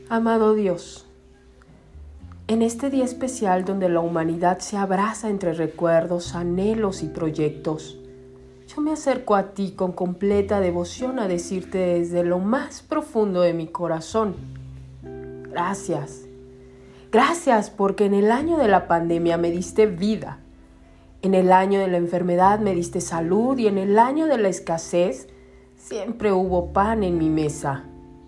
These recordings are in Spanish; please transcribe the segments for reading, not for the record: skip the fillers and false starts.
Amado Dios, en este día especial donde la humanidad se abraza entre recuerdos, anhelos y proyectos, yo me acerco a ti con completa devoción a decirte desde lo más profundo de mi corazón, gracias. Gracias porque en el año de la pandemia me diste vida, en el año de la enfermedad me diste salud y en el año de la escasez siempre hubo pan en mi mesa.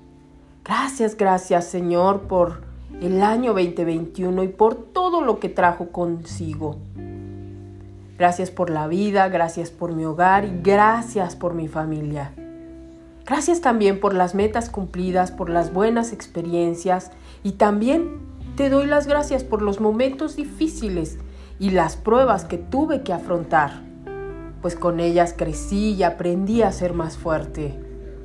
Gracias Señor por el año 2021 y por todo lo que trajo consigo. Gracias por la vida, gracias por mi hogar y gracias por mi familia. Gracias también por las metas cumplidas, por las buenas experiencias y también te doy las gracias por los momentos difíciles y las pruebas que tuve que afrontar, pues con ellas crecí y aprendí a ser más fuerte.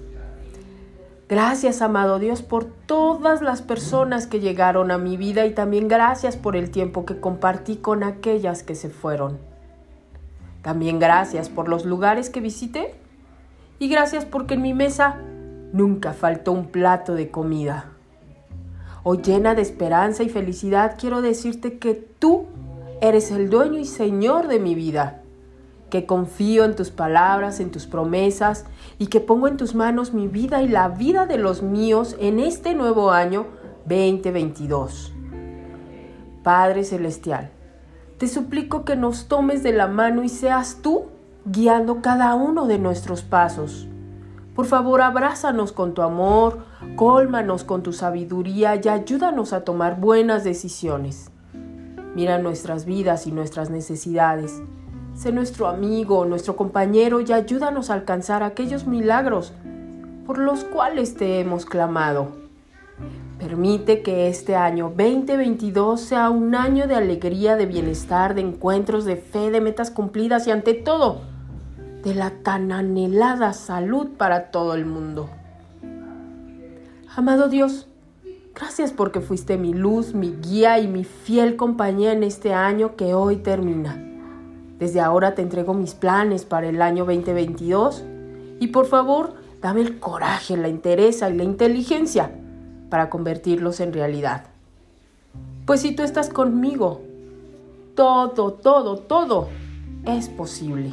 Gracias, amado Dios, por todas las personas que llegaron a mi vida y también gracias por el tiempo que compartí con aquellas que se fueron. También gracias por los lugares que visité y gracias porque en mi mesa nunca faltó un plato de comida. Hoy llena de esperanza y felicidad quiero decirte que tú eres el dueño y señor de mi vida, que confío en tus palabras, en tus promesas y que pongo en tus manos mi vida y la vida de los míos en este nuevo año 2022. Padre Celestial, te suplico que nos tomes de la mano y seas tú guiando cada uno de nuestros pasos. Por favor, abrázanos con tu amor, cólmanos con tu sabiduría y ayúdanos a tomar buenas decisiones. Mira nuestras vidas y nuestras necesidades. Sé nuestro amigo, nuestro compañero y ayúdanos a alcanzar aquellos milagros por los cuales te hemos clamado. Permite que este año 2022 sea un año de alegría, de bienestar, de encuentros, de fe, de metas cumplidas y ante todo, de la tan anhelada salud para todo el mundo. Amado Dios, gracias porque fuiste mi luz, mi guía y mi fiel compañía en este año que hoy termina. Desde ahora te entrego mis planes para el año 2022 y por favor, dame el coraje, la entereza y la inteligencia para convertirlos en realidad. Pues si tú estás conmigo, todo es posible.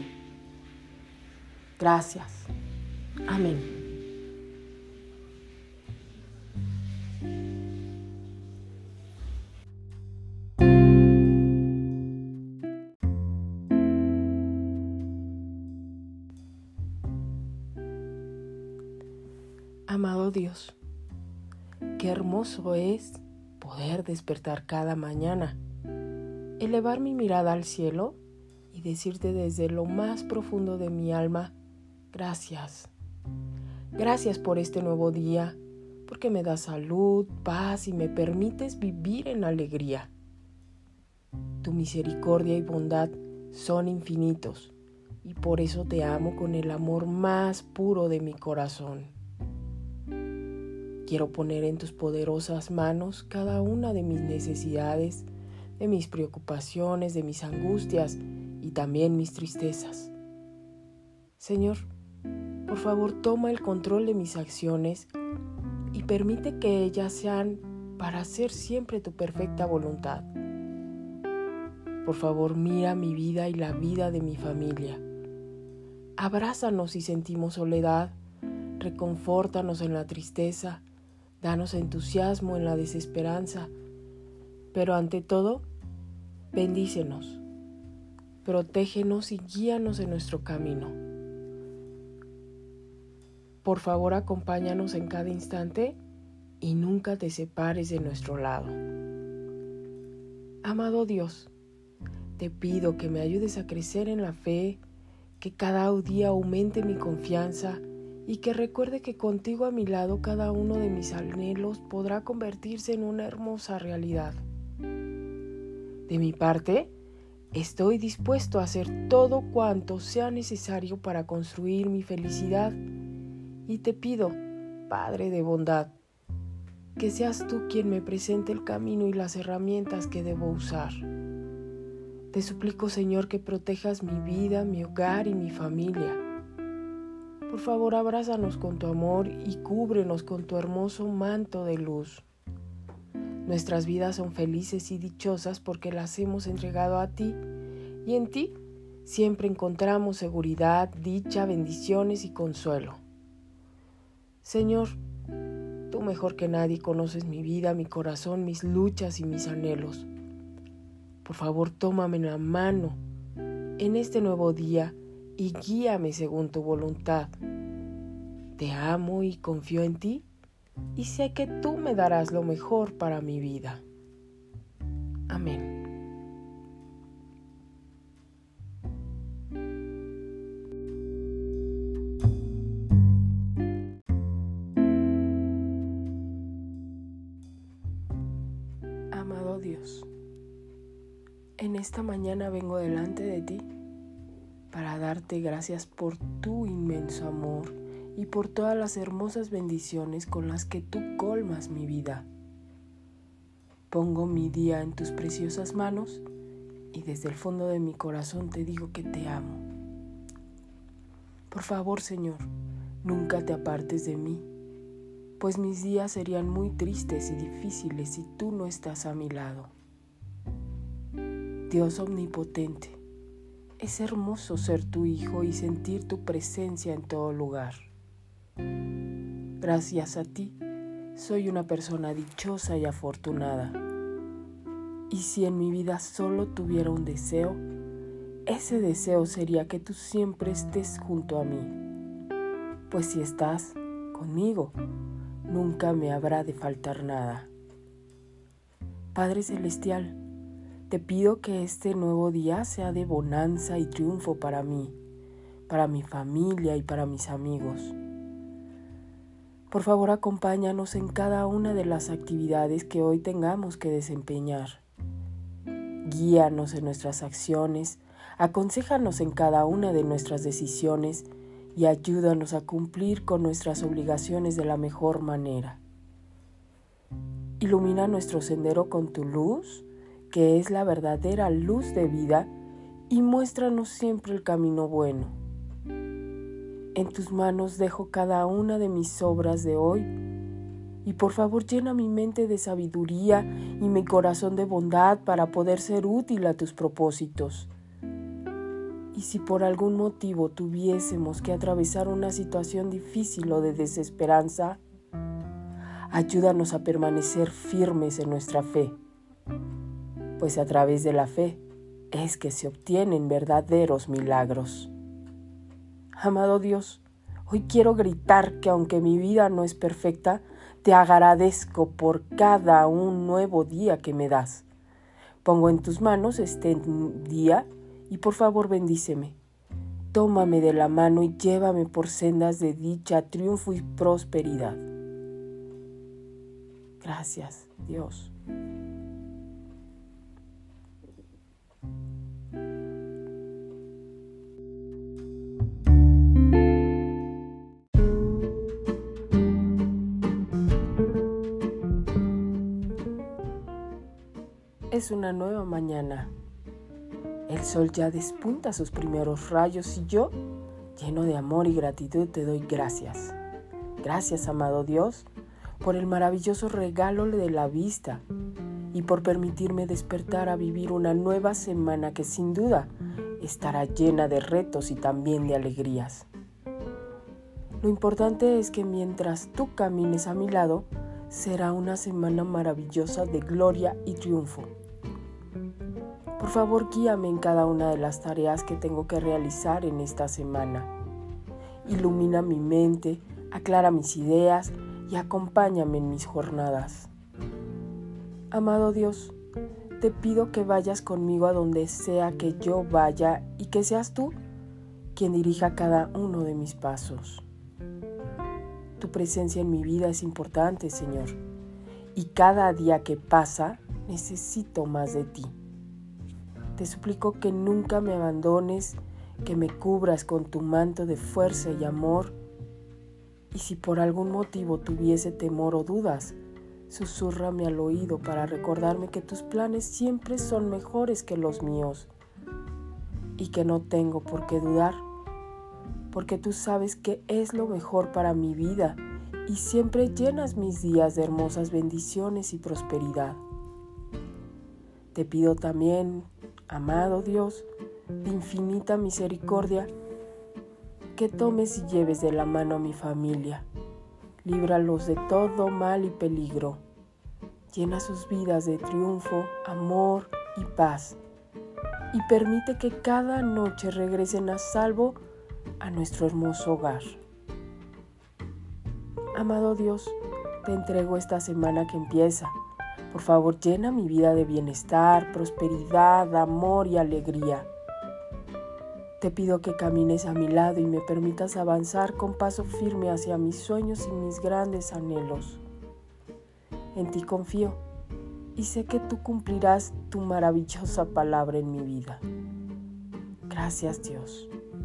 Gracias. Amén. Amado Dios, qué hermoso es poder despertar cada mañana, elevar mi mirada al cielo y decirte desde lo más profundo de mi alma, gracias. Gracias por este nuevo día, porque me das salud, paz y me permites vivir en alegría. Tu misericordia y bondad son infinitos y por eso te amo con el amor más puro de mi corazón. Quiero poner en tus poderosas manos cada una de mis necesidades, de mis preocupaciones, de mis angustias y también mis tristezas. Señor, por favor toma el control de mis acciones y permite que ellas sean para hacer siempre tu perfecta voluntad. Por favor mira mi vida y la vida de mi familia. Abrázanos si sentimos soledad, reconfórtanos en la tristeza, danos entusiasmo en la desesperanza, pero ante todo, bendícenos, protégenos y guíanos en nuestro camino. Por favor, acompáñanos en cada instante y nunca te separes de nuestro lado. Amado Dios, te pido que me ayudes a crecer en la fe, que cada día aumente mi confianza y que recuerde que contigo a mi lado cada uno de mis anhelos podrá convertirse en una hermosa realidad. De mi parte, estoy dispuesto a hacer todo cuanto sea necesario para construir mi felicidad y te pido, Padre de bondad, que seas tú quien me presente el camino y las herramientas que debo usar. Te suplico, Señor, que protejas mi vida, mi hogar y mi familia. Por favor, abrázanos con tu amor y cúbrenos con tu hermoso manto de luz. Nuestras vidas son felices y dichosas porque las hemos entregado a ti, y en ti siempre encontramos seguridad, dicha, bendiciones y consuelo. Señor, tú mejor que nadie conoces mi vida, mi corazón, mis luchas y mis anhelos. Por favor, tómame la mano en este nuevo día y guíame según tu voluntad. Te amo y confío en ti, y sé que tú me darás lo mejor para mi vida. Amén. Amado Dios, en esta mañana vengo delante de ti para darte gracias por tu inmenso amor y por todas las hermosas bendiciones con las que tú colmas mi vida. Pongo mi día en tus preciosas manos y desde el fondo de mi corazón te digo que te amo. Por favor, Señor, nunca te apartes de mí, pues mis días serían muy tristes y difíciles si tú no estás a mi lado. Dios omnipotente, es hermoso ser tu hijo y sentir tu presencia en todo lugar. Gracias a ti, soy una persona dichosa y afortunada. Y si en mi vida solo tuviera un deseo, ese deseo sería que tú siempre estés junto a mí. Pues si estás conmigo, nunca me habrá de faltar nada. Padre Celestial, te pido que este nuevo día sea de bonanza y triunfo para mí, para mi familia y para mis amigos. Por favor, acompáñanos en cada una de las actividades que hoy tengamos que desempeñar. Guíanos en nuestras acciones, aconséjanos en cada una de nuestras decisiones y ayúdanos a cumplir con nuestras obligaciones de la mejor manera. Ilumina nuestro sendero con tu luz, que es la verdadera luz de vida, y muéstranos siempre el camino bueno. En tus manos dejo cada una de mis obras de hoy, y por favor llena mi mente de sabiduría y mi corazón de bondad para poder ser útil a tus propósitos. Y si por algún motivo tuviésemos que atravesar una situación difícil o de desesperanza, ayúdanos a permanecer firmes en nuestra fe, pues a través de la fe es que se obtienen verdaderos milagros. Amado Dios, hoy quiero gritar que aunque mi vida no es perfecta, te agradezco por cada un nuevo día que me das. Pongo en tus manos este día y por favor bendíceme. Tómame de la mano y llévame por sendas de dicha, triunfo y prosperidad. Gracias, Dios. Es una nueva mañana. El sol ya despunta sus primeros rayos y yo, lleno de amor y gratitud, te doy gracias. Gracias, amado Dios, por el maravilloso regalo de la vista y por permitirme despertar a vivir una nueva semana que sin duda estará llena de retos y también de alegrías. Lo importante es que mientras tú camines a mi lado, será una semana maravillosa de gloria y triunfo. Por favor, guíame en cada una de las tareas que tengo que realizar en esta semana. Ilumina mi mente, aclara mis ideas y acompáñame en mis jornadas. Amado Dios, te pido que vayas conmigo a donde sea que yo vaya y que seas tú quien dirija cada uno de mis pasos. Tu presencia en mi vida es importante, Señor, y cada día que pasa necesito más de ti. Te suplico que nunca me abandones, que me cubras con tu manto de fuerza y amor, y si por algún motivo tuviese temor o dudas, susúrrame al oído para recordarme que tus planes siempre son mejores que los míos y que no tengo por qué dudar, porque tú sabes que es lo mejor para mi vida y siempre llenas mis días de hermosas bendiciones y prosperidad. Te pido también, amado Dios, de infinita misericordia, que tomes y lleves de la mano a mi familia. Líbralos de todo mal y peligro. Llena sus vidas de triunfo, amor y paz. Y permite que cada noche regresen a salvo a nuestro hermoso hogar. Amado Dios, te entrego esta semana que empieza. Por favor, llena mi vida de bienestar, prosperidad, amor y alegría. Te pido que camines a mi lado y me permitas avanzar con paso firme hacia mis sueños y mis grandes anhelos. En ti confío y sé que tú cumplirás tu maravillosa palabra en mi vida. Gracias, Dios.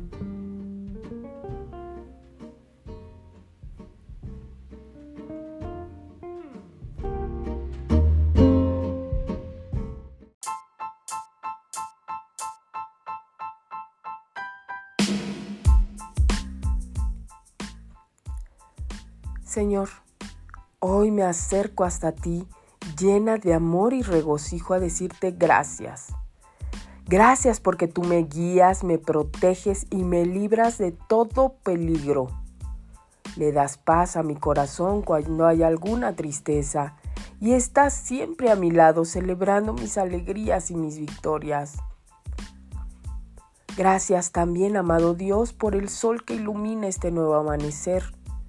Señor, hoy me acerco hasta ti llena de amor y regocijo a decirte gracias. Gracias porque tú me guías, me proteges y me libras de todo peligro. Le das paz a mi corazón cuando hay alguna tristeza y estás siempre a mi lado celebrando mis alegrías y mis victorias. Gracias también, amado Dios, por el sol que ilumina este nuevo amanecer.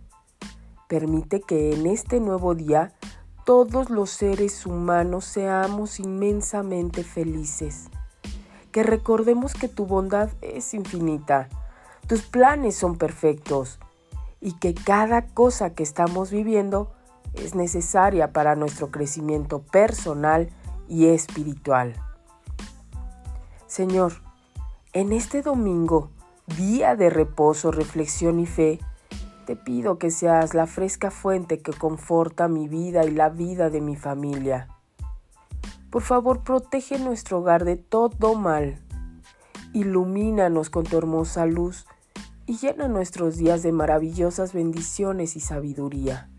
Permite que en este nuevo día todos los seres humanos seamos inmensamente felices. Que recordemos que tu bondad es infinita, tus planes son perfectos y que cada cosa que estamos viviendo es necesaria para nuestro crecimiento personal y espiritual. Señor, en este domingo, día de reposo, reflexión y fe, te pido que seas la fresca fuente que conforta mi vida y la vida de mi familia. Por favor, protege nuestro hogar de todo mal. Ilumínanos con tu hermosa luz y llena nuestros días de maravillosas bendiciones y sabiduría.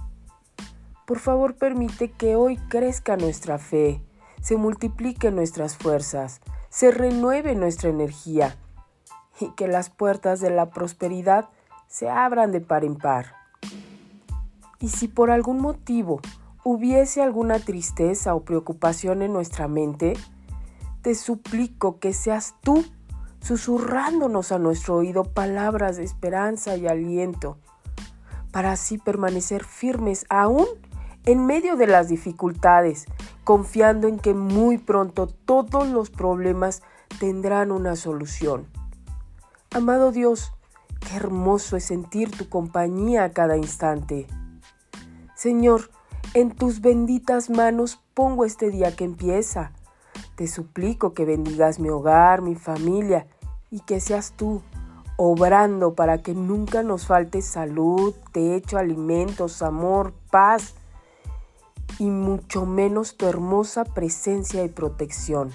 Por favor, permite que hoy crezca nuestra fe, se multipliquen nuestras fuerzas, se renueve nuestra energía y que las puertas de la prosperidad se abran de par en par. Y si por algún motivo hubiese alguna tristeza o preocupación en nuestra mente, te suplico que seas tú susurrándonos a nuestro oído palabras de esperanza y aliento, para así permanecer firmes aún en medio de las dificultades, confiando en que muy pronto todos los problemas tendrán una solución. Amado Dios, qué hermoso es sentir tu compañía a cada instante. Señor, en tus benditas manos pongo este día que empieza. Te suplico que bendigas mi hogar, mi familia y que seas tú obrando para que nunca nos falte salud, techo, alimentos, amor, paz y mucho menos tu hermosa presencia y protección.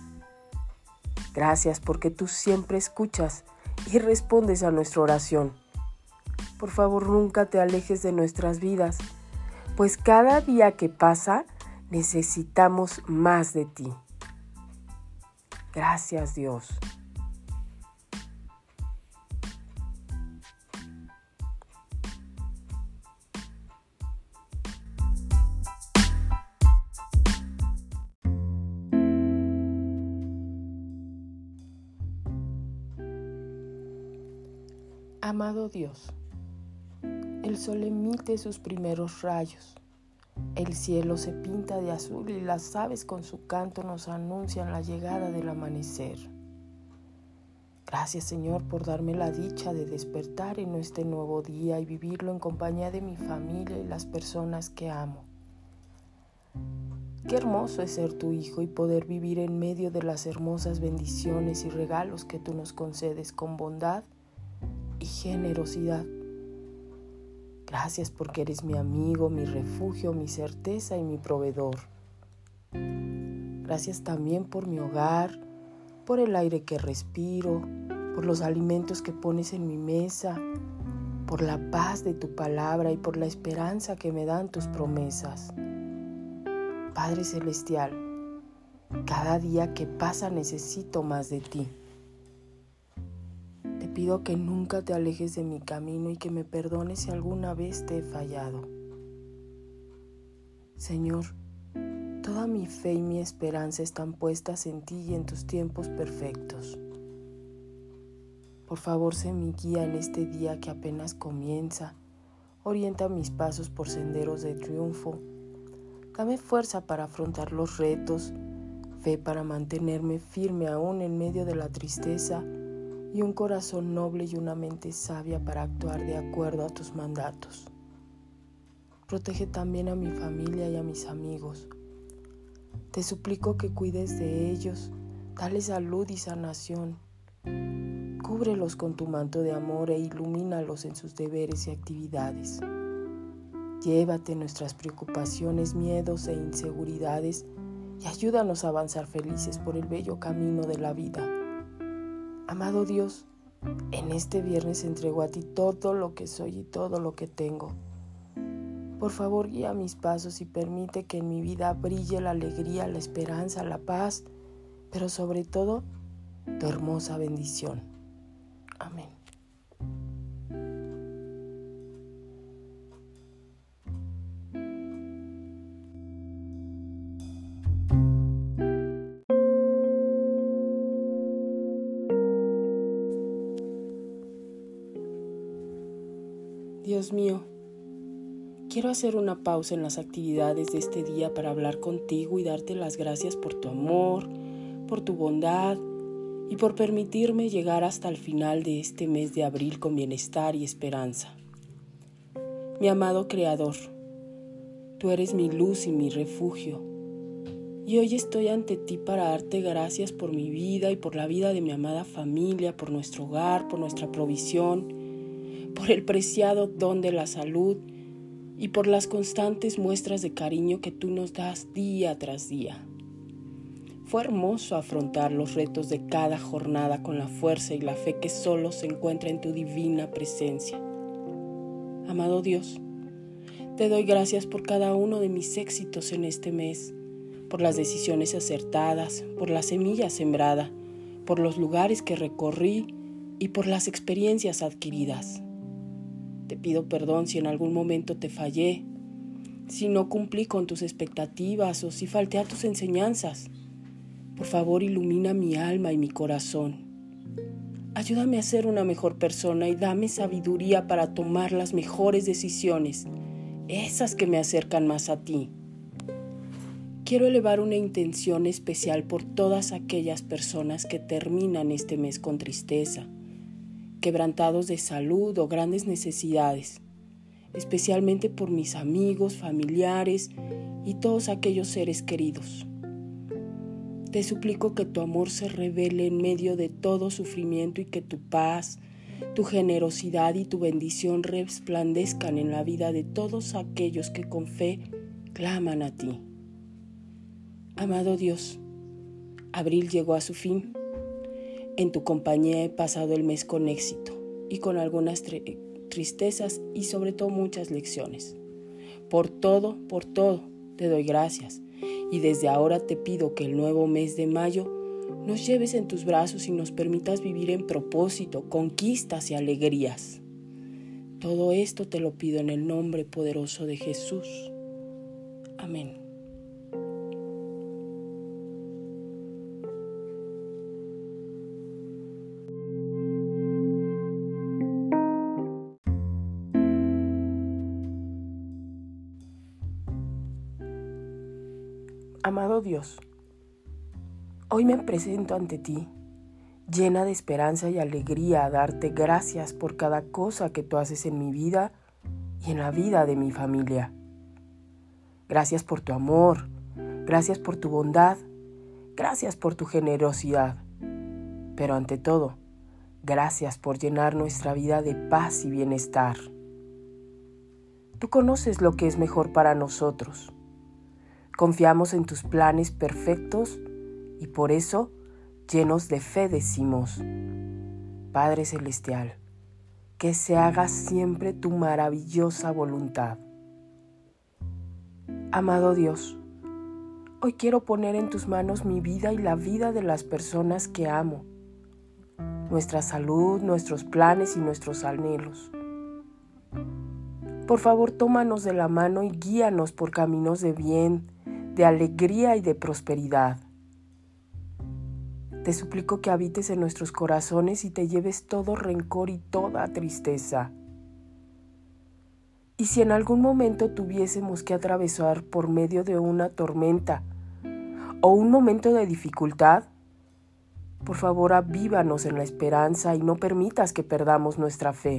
Gracias porque tú siempre escuchas y respondes a nuestra oración. Por favor, nunca te alejes de nuestras vidas, pues cada día que pasa necesitamos más de ti. Gracias, Dios. Amado Dios, el sol emite sus primeros rayos, el cielo se pinta de azul y las aves con su canto nos anuncian la llegada del amanecer. Gracias, Señor, por darme la dicha de despertar en este nuevo día y vivirlo en compañía de mi familia y las personas que amo. Qué hermoso es ser tu hijo y poder vivir en medio de las hermosas bendiciones y regalos que tú nos concedes con bondad y generosidad. Gracias porque eres mi amigo, mi refugio, mi certeza y mi proveedor. Gracias también por mi hogar, por el aire que respiro, por los alimentos que pones en mi mesa por la paz de tu palabra y por la esperanza que me dan tus promesas. Padre Celestial, cada día que pasa necesito más de ti. Te pido que nunca te alejes de mi camino y que me perdones si alguna vez te he fallado. Señor, toda mi fe y mi esperanza están puestas en ti y en tus tiempos perfectos. Por favor, sé mi guía en este día que apenas comienza. Orienta mis pasos por senderos de triunfo. Dame fuerza para afrontar los retos, fe para mantenerme firme aún en medio de la tristeza y un corazón noble y una mente sabia para actuar de acuerdo a tus mandatos. Protege también a mi familia y a mis amigos. Te suplico que cuides de ellos, dale salud y sanación. Cúbrelos con tu manto de amor e ilumínalos en sus deberes y actividades. Llévate nuestras preocupaciones, miedos e inseguridades y ayúdanos a avanzar felices por el bello camino de la vida. Amado Dios, en este viernes entrego a ti todo lo que soy y todo lo que tengo. Por favor, guía mis pasos y permite que en mi vida brille la alegría, la esperanza, la paz, pero sobre todo, tu hermosa bendición. Amén. Dios mío, quiero hacer una pausa en las actividades de este día para hablar contigo y darte las gracias por tu amor, por tu bondad y por permitirme llegar hasta el final de este mes de abril con bienestar y esperanza. Mi amado Creador, tú eres mi luz y mi refugio, y hoy estoy ante ti para darte gracias por mi vida y por la vida de mi amada familia, por nuestro hogar, por nuestra provisión, por el preciado don de la salud y por las constantes muestras de cariño que tú nos das día tras día. Fue hermoso afrontar los retos de cada jornada con la fuerza y la fe que solo se encuentra en tu divina presencia. Amado Dios, te doy gracias por cada uno de mis éxitos en este mes, por las decisiones acertadas, por la semilla sembrada, por los lugares que recorrí y por las experiencias adquiridas. Te pido perdón si en algún momento te fallé, si no cumplí con tus expectativas o si falté a tus enseñanzas. Por favor, ilumina mi alma y mi corazón. Ayúdame a ser una mejor persona y dame sabiduría para tomar las mejores decisiones, esas que me acercan más a ti. Quiero elevar una intención especial por todas aquellas personas que terminan este mes con tristeza, quebrantados de salud o grandes necesidades, especialmente por mis amigos, familiares y todos aquellos seres queridos. Te suplico que tu amor se revele en medio de todo sufrimiento y que tu paz, tu generosidad y tu bendición resplandezcan en la vida de todos aquellos que con fe claman a ti. Amado Dios, abril llegó a su fin. En tu compañía he pasado el mes con éxito y con algunas tristezas y sobre todo muchas lecciones. Por todo, te doy gracias. Y desde ahora te pido que el nuevo mes de mayo nos lleves en tus brazos y nos permitas vivir en propósito, conquistas y alegrías. Todo esto te lo pido en el nombre poderoso de Jesús. Amén. Amado Dios, hoy me presento ante ti, llena de esperanza y alegría, a darte gracias por cada cosa que tú haces en mi vida y en la vida de mi familia. Gracias por tu amor, gracias por tu bondad, gracias por tu generosidad, pero ante todo, gracias por llenar nuestra vida de paz y bienestar. Tú conoces lo que es mejor para nosotros. Confiamos en tus planes perfectos y por eso, llenos de fe, decimos: Padre Celestial, que se haga siempre tu maravillosa voluntad. Amado Dios, hoy quiero poner en tus manos mi vida y la vida de las personas que amo, nuestra salud, nuestros planes y nuestros anhelos. Por favor, tómanos de la mano y guíanos por caminos de bien, de alegría y de prosperidad. Te suplico que habites en nuestros corazones y te lleves todo rencor y toda tristeza. Y si en algún momento tuviésemos que atravesar por medio de una tormenta o un momento de dificultad, por favor avívanos en la esperanza y no permitas que perdamos nuestra fe.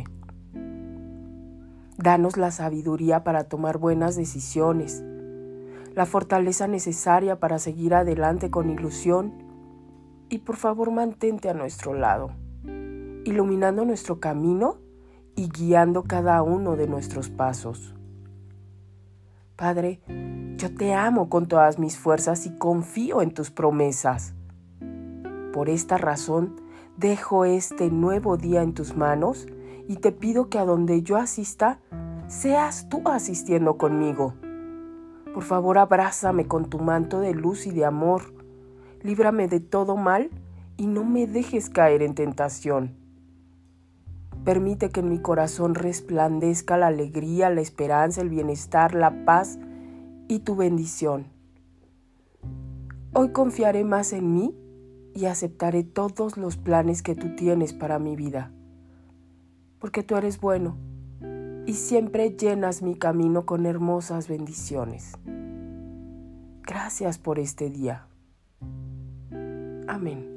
Danos la sabiduría para tomar buenas decisiones, la fortaleza necesaria para seguir adelante con ilusión y por favor mantente a nuestro lado, iluminando nuestro camino y guiando cada uno de nuestros pasos. Padre, yo te amo con todas mis fuerzas y confío en tus promesas. Por esta razón, dejo este nuevo día en tus manos y te pido que a donde yo asista, seas tú asistiendo conmigo. Por favor, abrázame con tu manto de luz y de amor. Líbrame de todo mal y no me dejes caer en tentación. Permite que en mi corazón resplandezca la alegría, la esperanza, el bienestar, la paz y tu bendición. Hoy confiaré más en mí y aceptaré todos los planes que tú tienes para mi vida, porque tú eres bueno y siempre llenas mi camino con hermosas bendiciones. Gracias por este día. Amén.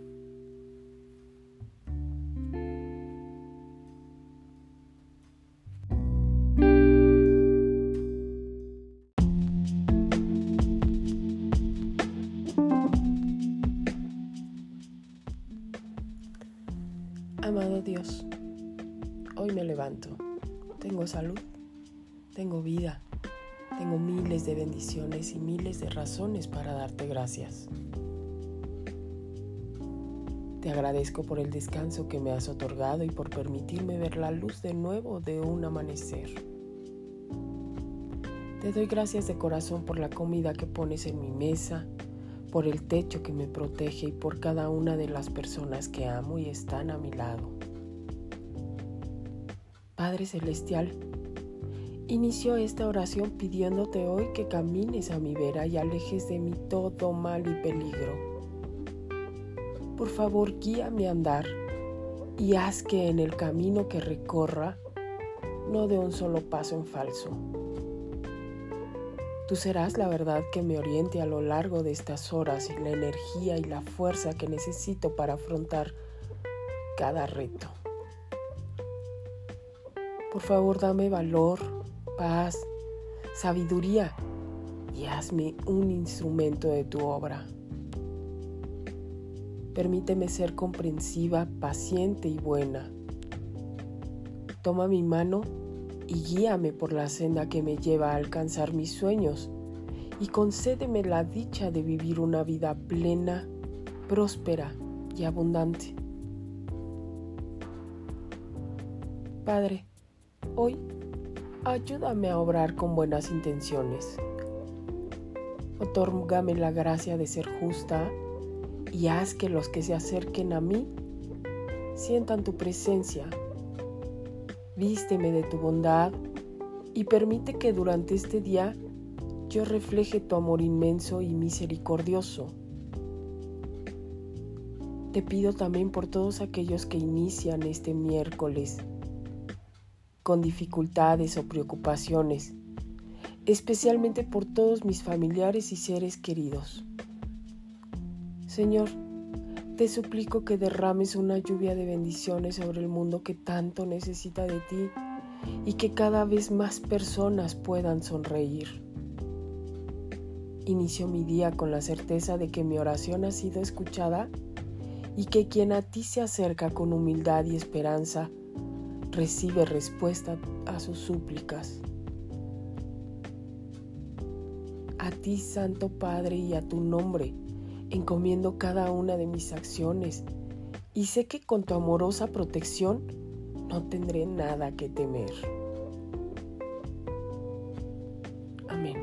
Amado Dios, hoy me levanto. Tengo salud, tengo vida, tengo miles de bendiciones y miles de razones para darte gracias. Te agradezco por el descanso que me has otorgado y por permitirme ver la luz de nuevo de un amanecer. Te doy gracias de corazón por la comida que pones en mi mesa, por el techo que me protege y por cada una de las personas que amo y están a mi lado. Padre Celestial, inicio esta oración pidiéndote hoy que camines a mi vera y alejes de mí todo mal y peligro. Por favor, guía mi andar y haz que en el camino que recorra no dé un solo paso en falso. Tú serás la verdad que me oriente a lo largo de estas horas y la energía y la fuerza que necesito para afrontar cada reto. Por favor, dame valor, paz, sabiduría y hazme un instrumento de tu obra. Permíteme ser comprensiva, paciente y buena. Toma mi mano y guíame por la senda que me lleva a alcanzar mis sueños y concédeme la dicha de vivir una vida plena, próspera y abundante. Padre, hoy ayúdame a obrar con buenas intenciones. Otórgame la gracia de ser justa y haz que los que se acerquen a mí sientan tu presencia. Vísteme de tu bondad y permite que durante este día yo refleje tu amor inmenso y misericordioso. Te pido también por todos aquellos que inician este miércoles con dificultades o preocupaciones, especialmente por todos mis familiares y seres queridos. Señor, te suplico que derrames una lluvia de bendiciones sobre el mundo que tanto necesita de ti y que cada vez más personas puedan sonreír. Inicio mi día con la certeza de que mi oración ha sido escuchada y que quien a ti se acerca con humildad y esperanza recibe respuesta a sus súplicas. A ti, Santo Padre, y a tu nombre encomiendo cada una de mis acciones y sé que con tu amorosa protección no tendré nada que temer. Amén.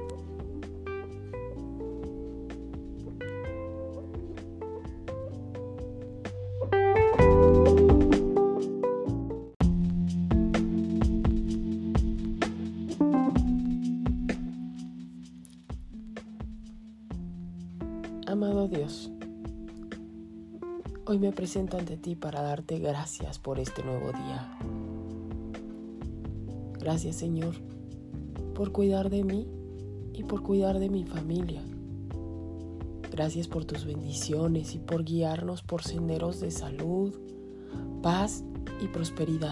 Amado Dios, hoy me presento ante ti para darte gracias por este nuevo día. Gracias, Señor, por cuidar de mí y por cuidar de mi familia. Gracias por tus bendiciones y por guiarnos por senderos de salud, paz y prosperidad.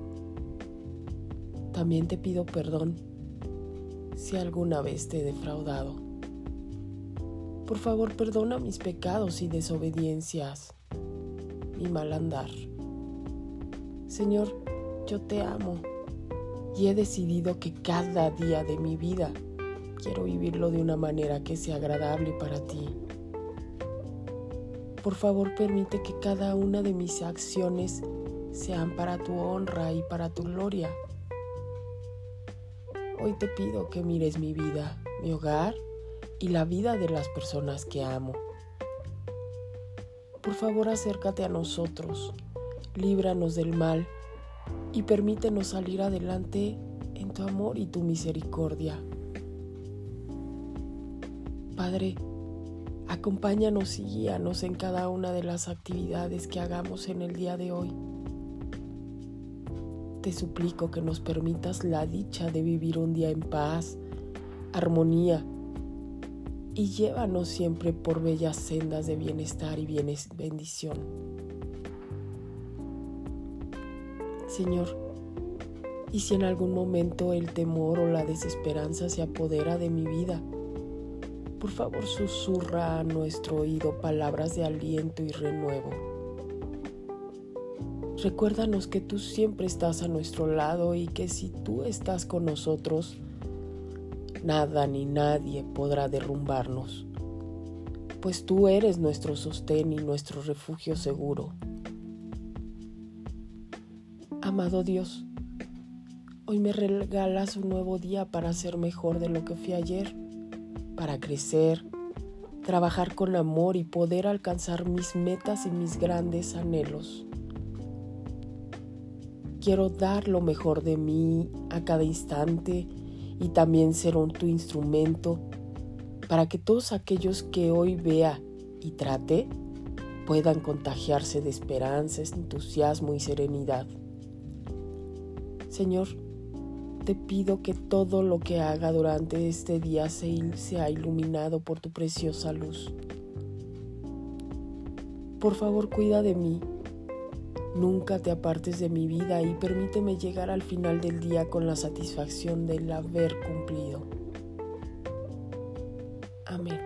También te pido perdón si alguna vez te he defraudado. Por favor, perdona mis pecados y desobediencias, mi mal andar. Señor, yo te amo y he decidido que cada día de mi vida quiero vivirlo de una manera que sea agradable para ti. Por favor, permite que cada una de mis acciones sean para tu honra y para tu gloria. Hoy te pido que mires mi vida, mi hogar y la vida de las personas que amo. Por favor, acércate a nosotros, líbranos del mal y permítenos salir adelante en tu amor y tu misericordia. Padre, acompáñanos y guíanos en cada una de las actividades que hagamos en el día de hoy. Te suplico que nos permitas la dicha de vivir un día en paz, armonía, y llévanos siempre por bellas sendas de bienestar y bendición. Señor, y si en algún momento el temor o la desesperanza se apodera de mi vida, por favor susurra a nuestro oído palabras de aliento y renuevo. Recuérdanos que tú siempre estás a nuestro lado y que si tú estás con nosotros, nada ni nadie podrá derrumbarnos, pues tú eres nuestro sostén y nuestro refugio seguro. Amado Dios, hoy me regalas un nuevo día para ser mejor de lo que fui ayer, para crecer, trabajar con amor y poder alcanzar mis metas y mis grandes anhelos. Quiero dar lo mejor de mí a cada instante y también ser tu instrumento para que todos aquellos que hoy vea y trate puedan contagiarse de esperanza, entusiasmo y serenidad. Señor, te pido que todo lo que haga durante este día sea iluminado por tu preciosa luz. Por favor, cuida de mí. Nunca te apartes de mi vida y permíteme llegar al final del día con la satisfacción del haber cumplido. Amén.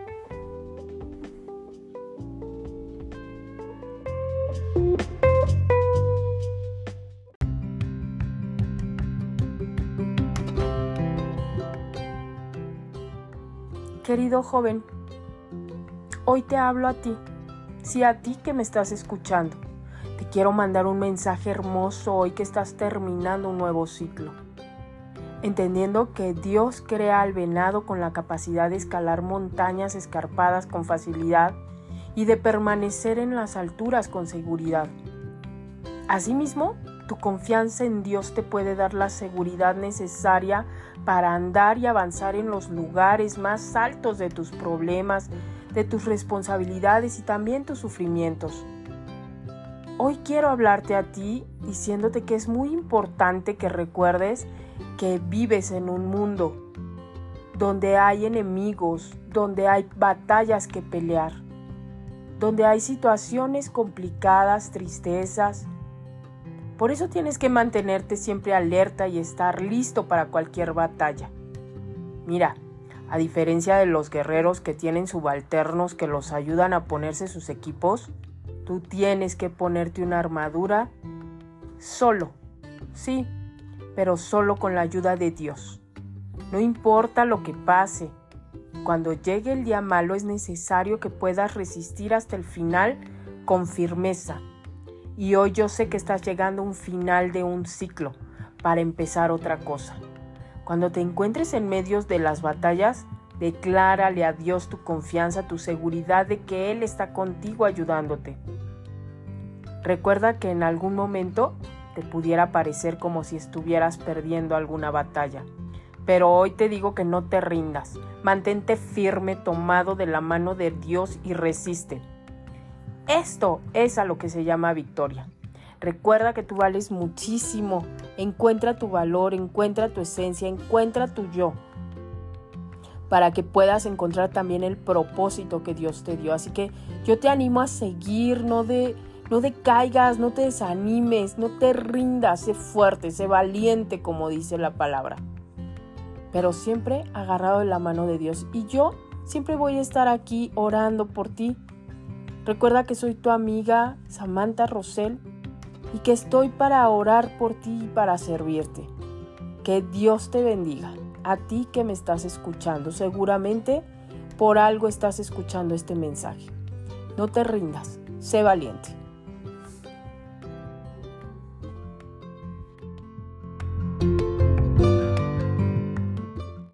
Querido joven, hoy te hablo a ti, sí, a ti que me estás escuchando. Te quiero mandar un mensaje hermoso hoy que estás terminando un nuevo ciclo. Entendiendo que Dios crea al venado con la capacidad de escalar montañas escarpadas con facilidad y de permanecer en las alturas con seguridad. Asimismo, tu confianza en Dios te puede dar la seguridad necesaria para andar y avanzar en los lugares más altos de tus problemas, de tus responsabilidades y también tus sufrimientos. Hoy quiero hablarte a ti diciéndote que es muy importante que recuerdes que vives en un mundo donde hay enemigos, donde hay batallas que pelear, donde hay situaciones complicadas, tristezas. Por eso tienes que mantenerte siempre alerta y estar listo para cualquier batalla. Mira, a diferencia de los guerreros que tienen subalternos que los ayudan a ponerse sus equipos, tú tienes que ponerte una armadura solo, sí, pero solo con la ayuda de Dios. No importa lo que pase, cuando llegue el día malo es necesario que puedas resistir hasta el final con firmeza Y hoy yo sé que estás llegando a un final de un ciclo para empezar otra cosa. Cuando te encuentres en medio de las batallas, declárale a Dios tu confianza, tu seguridad de que Él está contigo ayudándote. Recuerda que en algún momento te pudiera parecer como si estuvieras perdiendo alguna batalla. Pero hoy te digo que no te rindas. Mantente firme, tomado de la mano de Dios y resiste. Esto es a lo que se llama victoria. Recuerda que tú vales muchísimo. Encuentra tu valor, encuentra tu esencia, encuentra tu yo, para que puedas encontrar también el propósito que Dios te dio. Así que yo te animo a seguir, no decaigas, no te desanimes, no te rindas, sé fuerte, sé valiente, como dice la palabra. Pero siempre agarrado de la mano de Dios. Y yo siempre voy a estar aquí orando por ti. Recuerda que soy tu amiga Samantha Rosell y que estoy para orar por ti y para servirte. Que Dios te bendiga. A ti que me estás escuchando, seguramente por algo estás escuchando este mensaje. No te rindas, sé valiente.